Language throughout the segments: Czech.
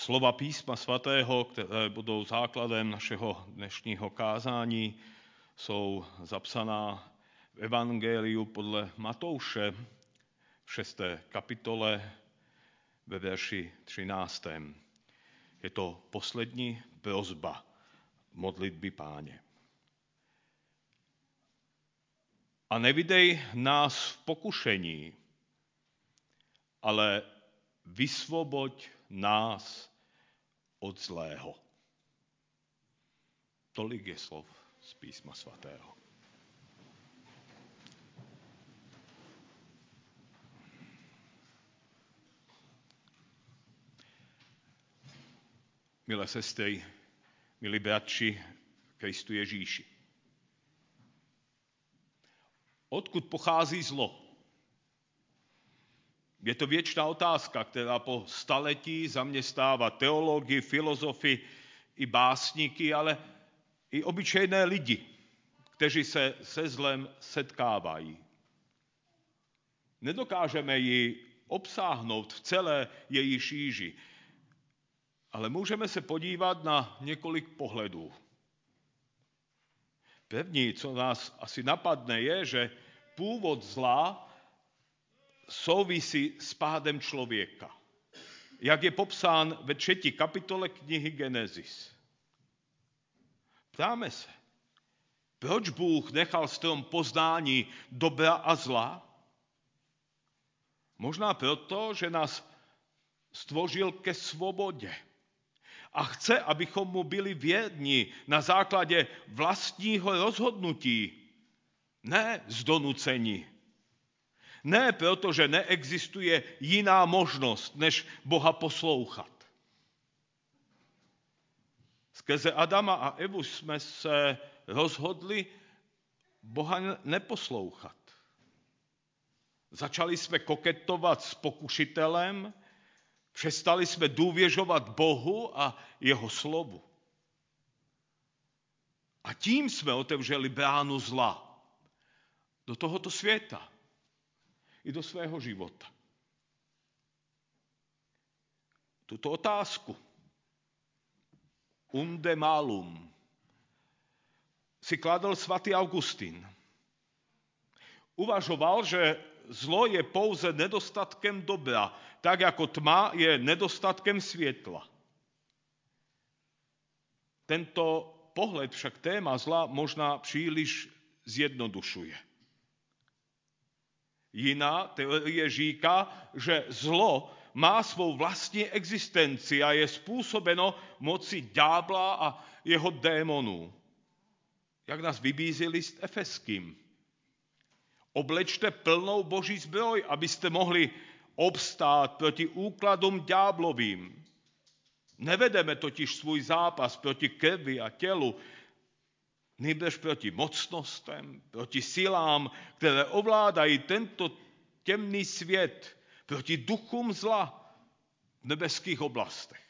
Slova písma svatého, které budou základem našeho dnešního kázání, jsou zapsaná v Evangeliu podle Matouše v 6. kapitole ve verši 13. Je to poslední prosba modlitby Páně. A nevydej nás v pokušení, ale vysvoboď nás od zlého. Tolik je slov z písma svatého. Milé sestry, milí bratři Kristu Ježíši. Odkud pochází zlo? Je to věčná otázka, která po staletí zaměstnává teology, filozofy i básníky, ale i obyčejné lidi, kteří se se zlem setkávají. Nedokážeme ji obsáhnout v celé její šíři, ale můžeme se podívat na několik pohledů. První, co nás asi napadne, je, že původ zla souvisí s pádem člověka, jak je popsán ve 3. kapitole knihy Genesis. Ptáme se, proč Bůh nechal strom poznání dobra a zla? Možná proto, že nás stvořil ke svobodě a chce, abychom mu byli věrní na základě vlastního rozhodnutí, ne z donucení. Ne proto, že neexistuje jiná možnost, než Boha poslouchat. Skrze Adama a Evu jsme se rozhodli Boha neposlouchat. Začali jsme koketovat s pokušitelem, přestali jsme důvěřovat Bohu a jeho slovu. A tím jsme otevřeli bránu zla do tohoto světa i do svého života. Tuto otázku unde malum si kladl svatý Augustin. Uvažoval, že zlo je pouze nedostatkem dobra, tak jako tma je nedostatkem světla. Tento pohled však téma zla možná příliš zjednodušuje. Jiná teorie říká, že zlo má svou vlastní existenci a je způsobeno mocí ďábla a jeho démonů. Jak nás vybízí list Efeským. Oblečte plnou boží zbroj, abyste mohli obstát proti úkladům ďáblovým. Nevedeme totiž svůj zápas proti krvi a tělu, nýbrž proti mocnostem, proti silám, které ovládají tento temný svět, proti duchům zla v nebeských oblastech.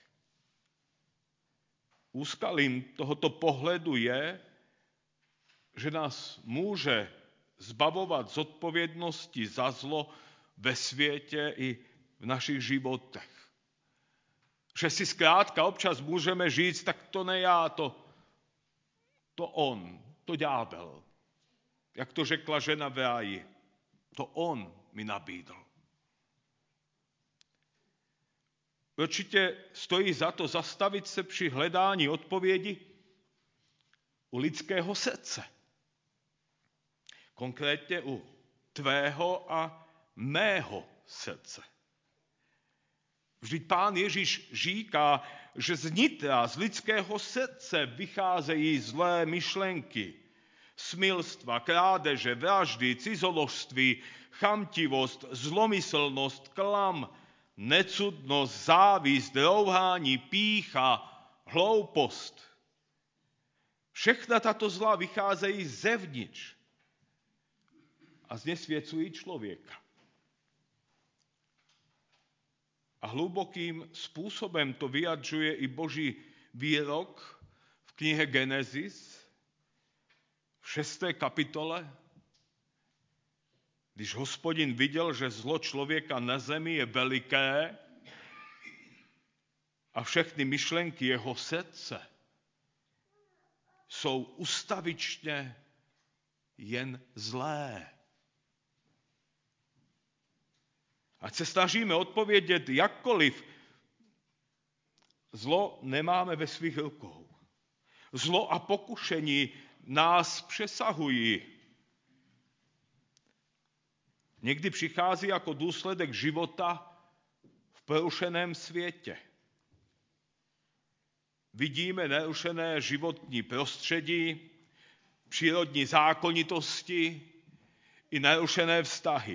Úskalím tohoto pohledu je, že nás může zbavovat zodpovědnosti za zlo ve světě i v našich životech. Že si zkrátka občas můžeme říct, tak to ne já, to on, to ďábel. Jak to řekla žena v ráji, to on mi nabídl. Určitě stojí za to zastavit se při hledání odpovědi u lidského srdce. Konkrétně u tvého a mého srdce. Vždyť Pán Ježíš říká, že z nitra, z lidského srdce vycházejí zlé myšlenky, smilstva, krádeže, vraždy, cizoložství, chamtivost, zlomyslnost, klam, necudnost, závist, rouhání, pýcha, hloupost. Všechna tato zla vycházejí zevnitř a znesvěcují člověka. A hlubokým způsobem to vyjadřuje i Boží výrok v knihe Genesis v 6. kapitole, když Hospodin viděl, že zlo člověka na zemi je veliké a všechny myšlenky jeho srdce jsou ustavičně jen zlé. Ať se snažíme odpovědět jakkoliv, zlo nemáme ve svých rukou. Zlo a pokušení nás přesahují. Někdy přichází jako důsledek života v porušeném světě. Vidíme narušené životní prostředí, přírodní zákonitosti i narušené vztahy.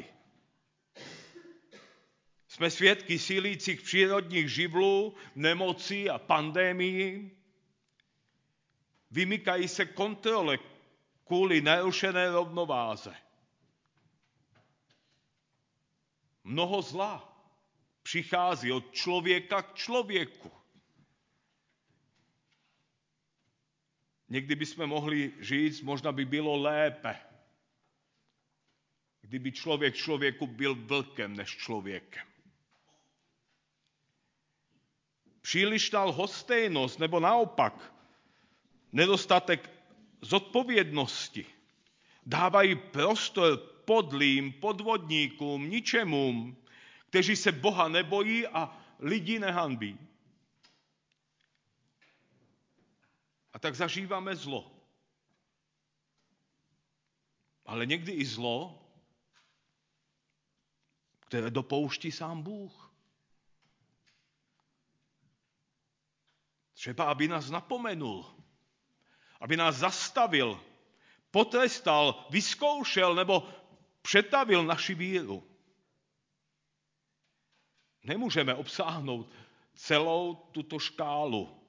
Jsme svědky sílících přírodních živlů, nemocí a pandemií. Vymykají se kontrole kvůli narušené rovnováze. Mnoho zla přichází od člověka k člověku. Někdy bychom mohli říct, možná by bylo lépe, kdyby člověk člověku byl vlkem než člověkem. Přílišná lhostejnost nebo naopak nedostatek zodpovědnosti dávají prostor podlým, podvodníkům, ničemům, kteří se Boha nebojí a lidi nehanbí. A tak zažíváme zlo. Ale někdy i zlo, které dopouští sám Bůh. Třeba, aby nás napomenul, aby nás zastavil, potrestal, vyzkoušel nebo přetavil naši víru. Nemůžeme obsáhnout celou tuto škálu.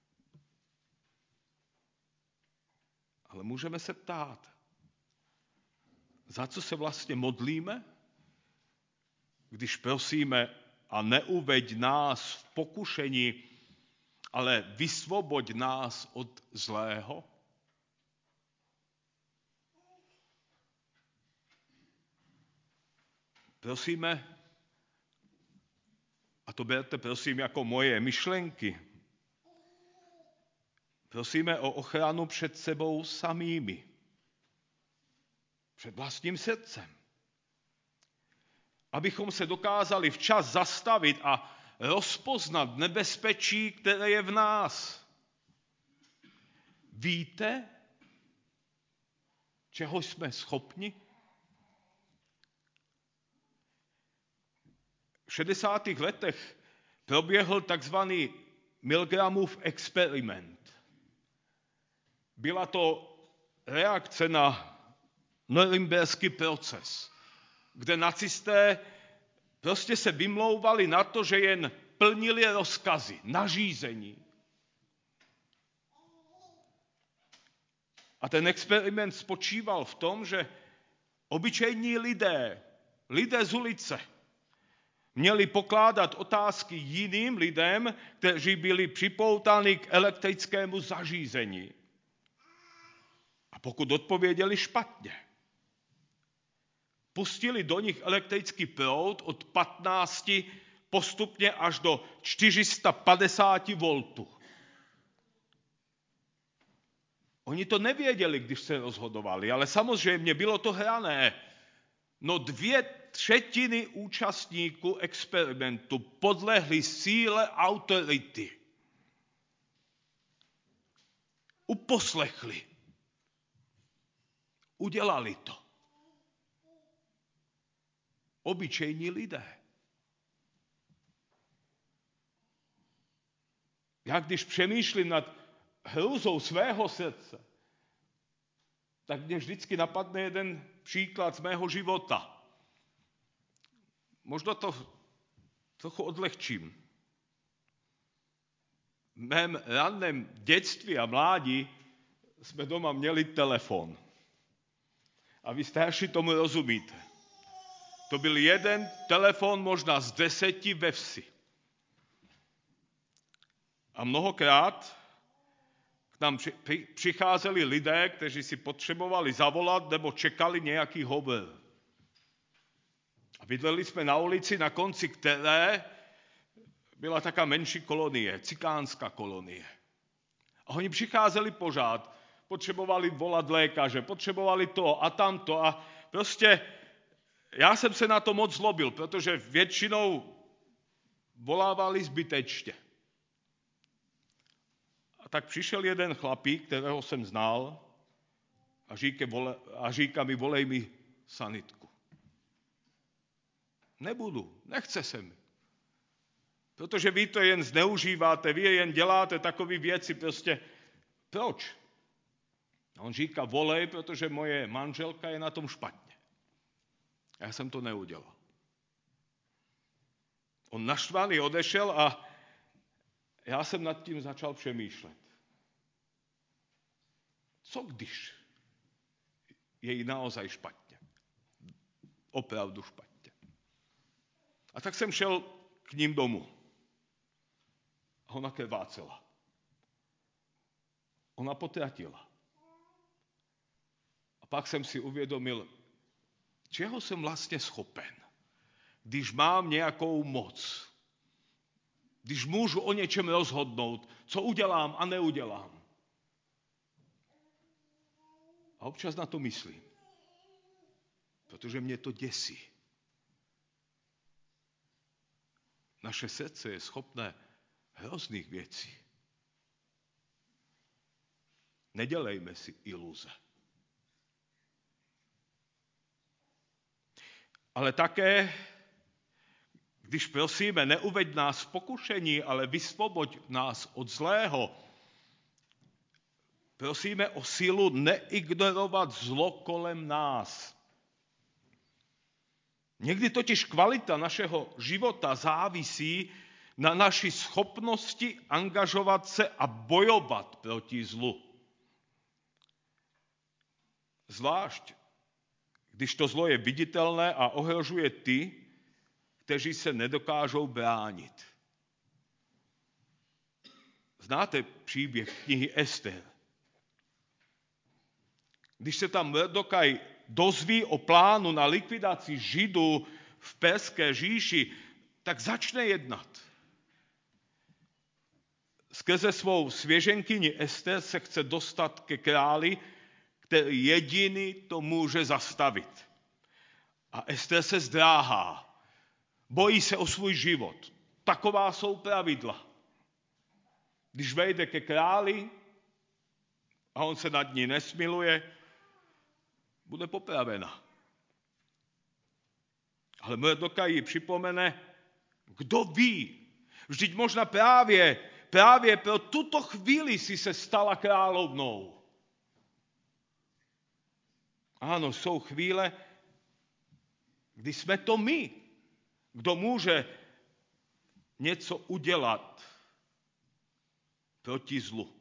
Ale můžeme se ptát, za co se vlastně modlíme, když prosíme a neuveď nás v pokušení, ale vysvoboď nás od zlého? Prosíme, a to berte prosím jako moje myšlenky, prosíme o ochranu před sebou samými, před vlastním srdcem. Abychom se dokázali včas zastavit a rozpoznat nebezpečí, které je v nás. Víte, čeho jsme schopni? V 60. letech proběhl takzvaný Milgramův experiment. Byla to reakce na norimberský proces, kde nacisté prostě se vymlouvali na to, že jen plnili rozkazy, nařízení. A ten experiment spočíval v tom, že obyčejní lidé z ulice, měli pokládat otázky jiným lidem, kteří byli připoutáni k elektrickému zařízení. A pokud odpověděli špatně, pustili do nich elektrický proud od 15 postupně až do 450 voltů. Oni to nevěděli, když se rozhodovali, ale samozřejmě bylo to hrané. No 2/3 účastníků experimentu podlehli síle autority. Uposlechli. Udělali to. Obyčejní lidé. Já když přemýšlím nad hrůzou svého srdce, tak mě vždycky napadne jeden příklad z mého života. Možná to trochu odlehčím. V mém raném dětství a mládí jsme doma měli telefon. A vy starší tomu rozumíte. To byl jeden telefon možná z 10 ve vsi. A mnohokrát k nám přicházeli lidé, kteří si potřebovali zavolat nebo čekali nějaký hovor. A bydleli jsme na ulici, na konci které byla taká menší kolonie, cikánská kolonie. A oni přicházeli pořád, potřebovali volat lékaře, potřebovali to a tamto a prostě já jsem se na to moc zlobil, protože většinou volávali zbytečně. A tak přišel jeden chlapík, kterého jsem znal a říká mi, volej mi sanitku. Nebudu, nechce se mi. Protože vy to jen zneužíváte, vy jen děláte takové věci, prostě proč? A on říká, volej, protože moje manželka je na tom špatně. Já jsem to neudělal. On naštvaný odešel a já jsem nad tím začal přemýšlet. Co když je jí naozaj špatně? Opravdu špatně. A tak jsem šel k ním domů. A ona krvácela. Ona potratila. A pak jsem si uvědomil, čeho jsem vlastně schopen, když mám nějakou moc. Když můžu o něčem rozhodnout, co udělám a neudělám. A občas na to myslím. Protože mě to děsí. Naše srdce je schopné hrozných věcí. Nedělejme si iluze. Ale také, když prosíme, neuveď nás v pokušení, ale vysvoboď nás od zlého, prosíme o sílu neignorovat zlo kolem nás. Někdy totiž kvalita našeho života závisí na naší schopnosti angažovat se a bojovat proti zlu. Zvlášť, když to zlo je viditelné a ohrožuje ty, kteří se nedokážou bránit. Znáte příběh knihy Ester? Když se tam Mordokaj dozví o plánu na likvidaci Židů v Perské říši, tak začne jednat. Skrze svou svěřenkyni Ester se chce dostat ke králi, který jediný to může zastavit. A Ester se zdráhá. Bojí se o svůj život. Taková jsou pravidla. Když vejde ke králi a on se nad ní nesmiluje, bude popravena. Ale Mordokaj jí připomene, kdo ví, vždyť možná právě pro tuto chvíli si se stala královnou. Ano, jsou chvíle, kdy jsme to my, kdo může něco udělat proti zlu.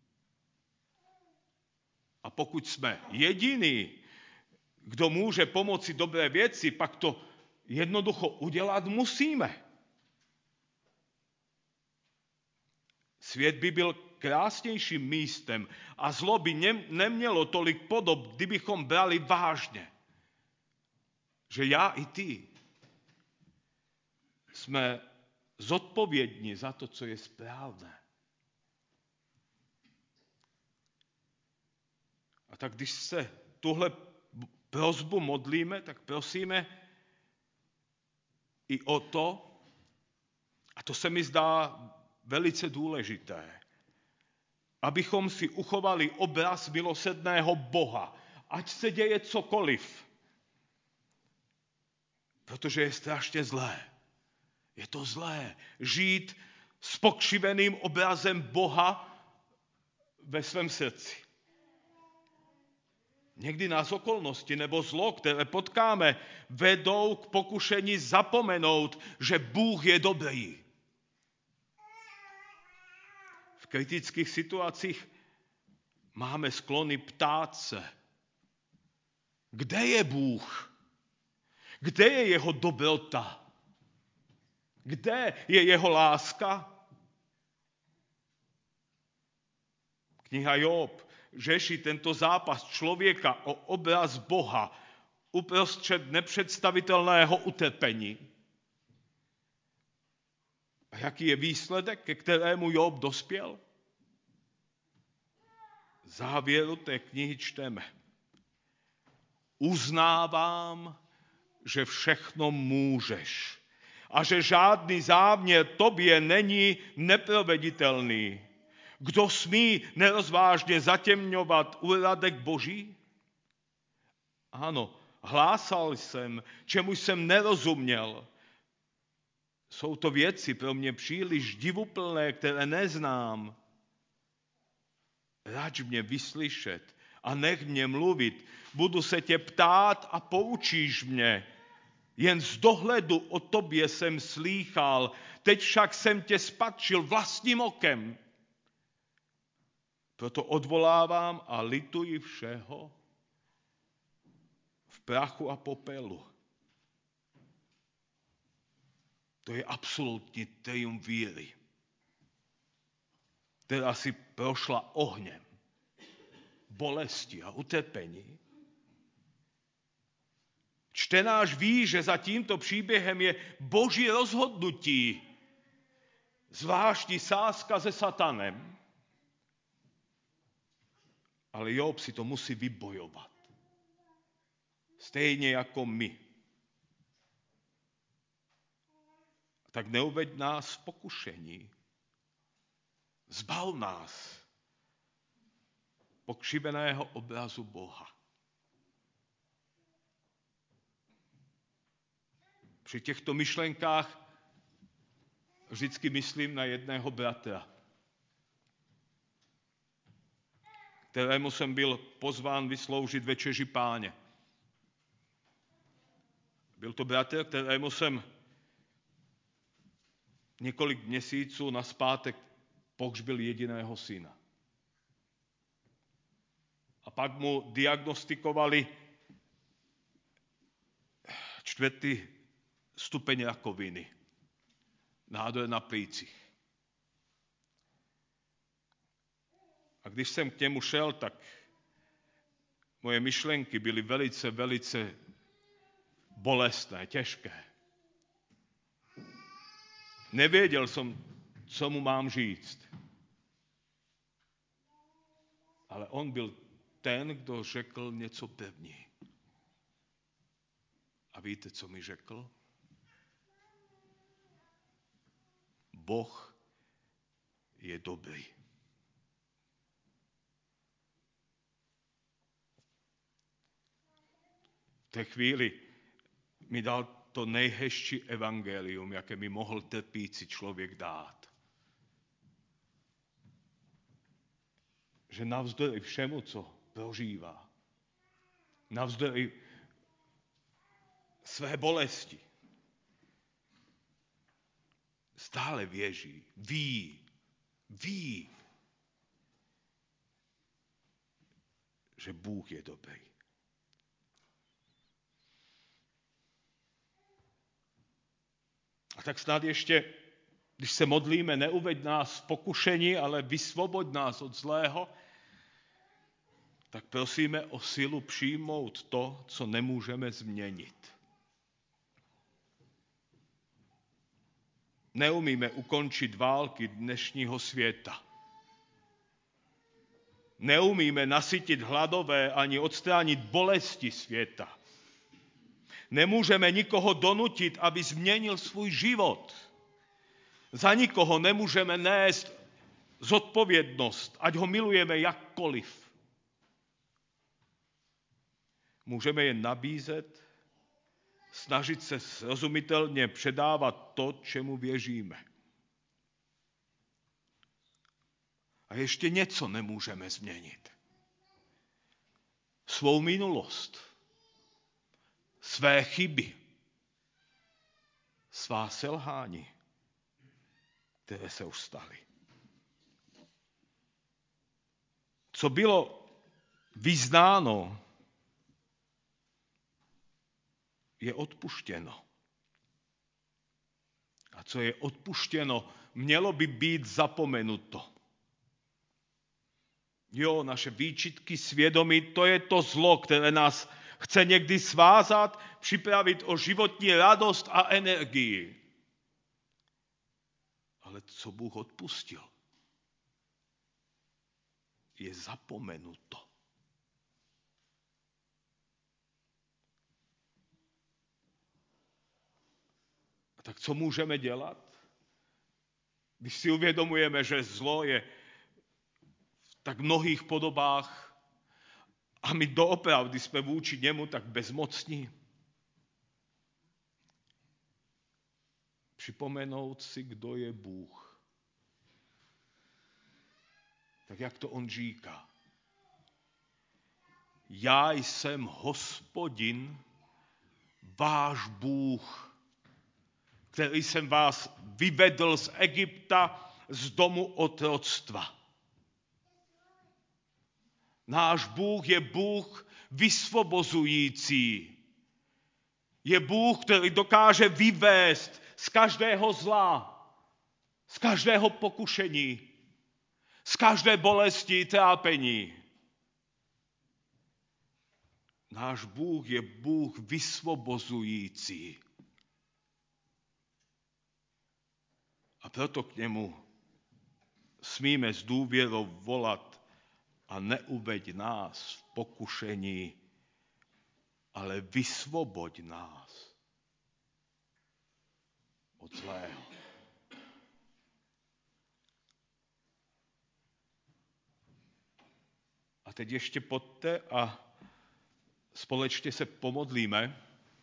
A pokud jsme jediný, kdo může pomoci dobré věci, pak to jednoducho udělat musíme. Svět by byl krásnějším místem a zlo by nemělo tolik podob, kdybychom brali vážně, že já i ty jsme zodpovědní za to, co je správné. A tak když se tuhle prosbu modlíme, tak prosíme i o to, a to se mi zdá velice důležité, abychom si uchovali obraz milosrdného Boha, ať se děje cokoliv. Protože je strašně zlé. Je to zlé žít s pokřiveným obrazem Boha ve svém srdci. Někdy nás okolnosti nebo zlo, které potkáme, vedou k pokušení zapomenout, že Bůh je dobrý. V kritických situacích máme sklony ptát se, kde je Bůh? Kde je jeho dobrota? Kde je jeho láska? Kniha Job řeší tento zápas člověka o obraz Boha uprostřed nepředstavitelného utrpení. A jaký je výsledek, ke kterému Job dospěl? V závěru té knihy čteme. Uznávám, že všechno můžeš a že žádný záměr tobě není neproveditelný. Kdo smí nerozvážně zatemňovat úradek Boží? Ano, hlásal jsem, čemu jsem nerozuměl. Jsou to věci pro mě příliš divuplné, které neznám. Rač mě vyslyšet a nech mě mluvit. Budu se tě ptát a poučíš mě. Jen z dohledu o tobě jsem slýchal, teď však jsem tě spatřil vlastním okem. Proto odvolávám a lituji všeho v prachu a popelu. To je absolutní triumf víry, která si prošla ohněm, bolesti a utrpení. Čtenář ví, že za tímto příběhem je Boží rozhodnutí, zvláštní sázka se satanem. Ale Job si to musí vybojovat. Stejně jako my. Tak neuveď nás v pokušení. Zbav nás pokřiveného obrazu Boha. Při těchto myšlenkách vždycky myslím na jedného bratra, kterému jsem byl pozván vysloužit večeři Páně. Byl to bratr, kterému jsem několik měsíců nazpátek pohřbil jediného syna. A pak mu diagnostikovali 4. stupeň rakoviny. Nádor na plících. A když jsem k němu šel, tak moje myšlenky byly velice, velice bolestné, těžké. Nevěděl jsem, co mu mám říct. Ale on byl ten, kdo řekl něco první. A víte, co mi řekl? Boh je dobrý. V té chvíli mi dal to nejhezčí evangelium, jaké mi mohl trpící člověk dát. Že navzdory všemu, co prožívá, navzdory své bolesti, stále věří, ví, že Bůh je dobrý. A tak snad ještě, když se modlíme, neuveď nás v pokušení, ale vysvoboď nás od zlého, tak prosíme o sílu přijmout to, co nemůžeme změnit. Neumíme ukončit války dnešního světa. Neumíme nasytit hladové ani odstránit bolesti světa. Nemůžeme nikoho donutit, aby změnil svůj život. Za nikoho nemůžeme nést zodpovědnost, ať ho milujeme jakkoliv. Můžeme jen nabízet, snažit se srozumitelně předávat to, čemu věříme. A ještě něco nemůžeme změnit. Svou minulost, své chyby, svá selhání, které se už staly. Co bylo vyznáno, je odpuštěno. A co je odpuštěno, mělo by být zapomenuto. Jo, naše výčitky svědomí, to je to zlo, které nás chce někdy svázat, připravit o životní radost a energii. Ale co Bůh odpustil, je zapomenuto. A tak co můžeme dělat? Když si uvědomujeme, že zlo je v tak mnohých podobách a my doopravdy jsme vůči němu tak bezmocní. Připomenout si, kdo je Bůh. Tak jak to on říká? Já jsem Hospodin, váš Bůh, který jsem vás vyvedl z Egypta, z domu otroctva. Náš Bůh je Bůh vysvobozující. Je Bůh, který dokáže vyvést z každého zla, z každého pokušení, z každé bolesti, trápení. Náš Bůh je Bůh vysvobozující. A proto k němu smíme s důvěrou volat a neuveď nás v pokušení, ale vysvoboď nás od zlého. A teď ještě pojďte a společně se pomodlíme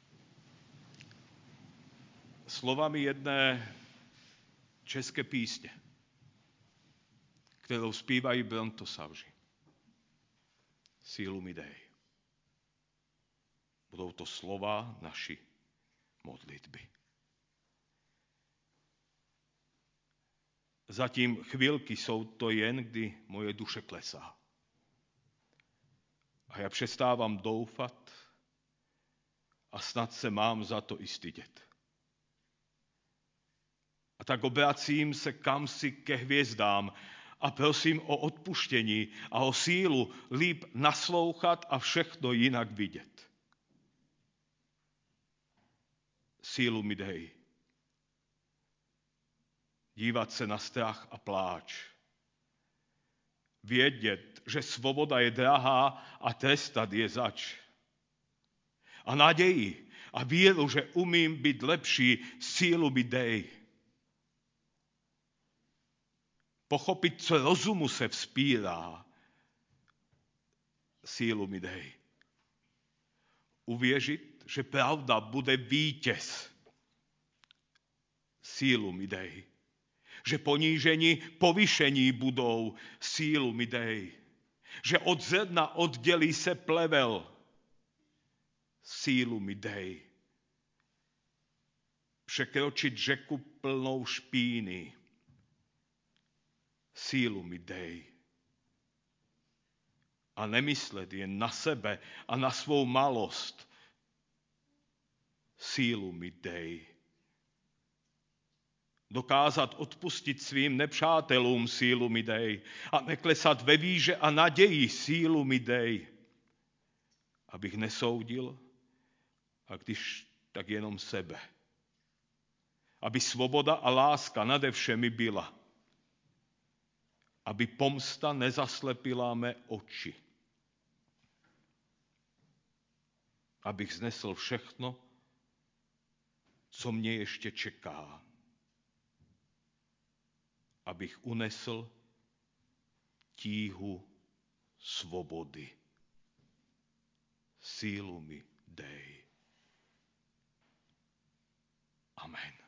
slovami jedné české písně, kterou zpívají Brontosauři. Sílu mi dej. Budou to slova naší modlitby. Zatím chvilky jsou to jen, kdy moje duše klesá. A já přestávám doufat a snad se mám za to i stydět. A tak obracím se kamsi ke hvězdám a prosím o odpuštění a o sílu líp naslouchat a všechno jinak vidět. Sílu mi dej. Dívat se na strach a pláč. Vědět, že svoboda je drahá a trestat je zač. A naději a víru, že umím být lepší, sílu mi dej. Pochopit, co rozumu se vzpírá, sílu mi dej. Uvěřit, že pravda bude vítěz, sílu mi dej. Že ponížení, povýšení budou, sílu mi dej. Že od zrna oddělí se plevel, sílu mi dej. Překročit řeku plnou špíny, sílu mi dej. A nemyslet jen na sebe a na svou malost, sílu mi dej. Dokázat odpustit svým nepřátelům, sílu mi dej. A neklesat ve víře a naději, sílu mi dej. Abych nesoudil, a když tak jenom sebe. Aby svoboda a láska nade všemi byla. Aby pomsta nezaslepila mé oči. Abych znesl všechno, co mě ještě čeká. Abych unesl tíhu svobody. Sílu mi dej. Amen.